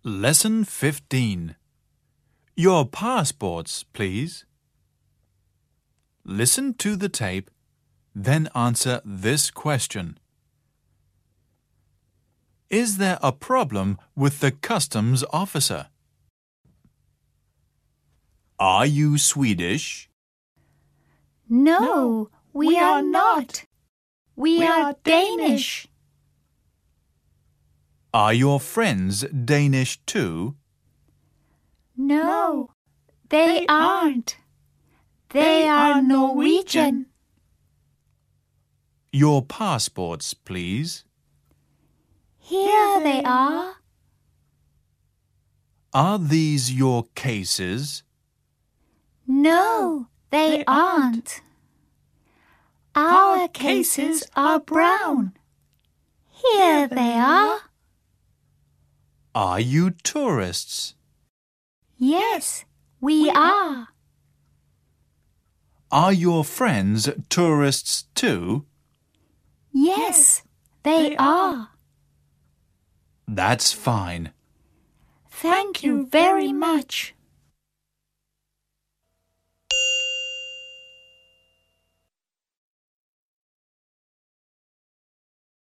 Lesson 15. Your passports, please. Listen to the tape, then answer this question. Is there a problem with the customs officer? Are you Swedish? No, we are not. We are Danish. Are your friends Danish too? No, they aren't. They are Norwegian. Your passports, please. Here they are. Are these your cases? No, they aren't. Our cases are brown. Here they are. Are you tourists? Yes, we are. Are your friends tourists too? Yes, they are. That's fine. Thank you very much.